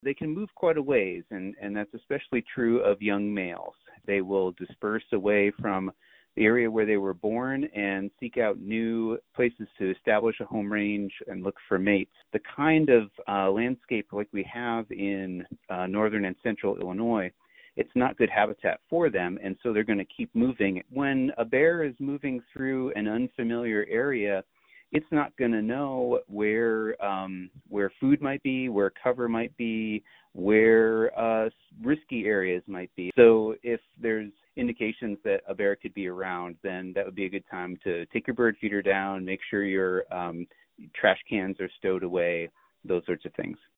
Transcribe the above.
They can move quite a ways, and that's especially true of young males. They will disperse away from the area where they were born and seek out new places to establish a home range and look for mates. The kind of landscape like we have in northern and central Illinois, it's not good habitat for them, and so they're going to keep moving. When a bear is moving through an unfamiliar area, it's not going to know where food might be, where cover might be, where risky areas might be. So if there's indications that a bear could be around, then that would be a good time to take your bird feeder down, make sure your trash cans are stowed away, those sorts of things.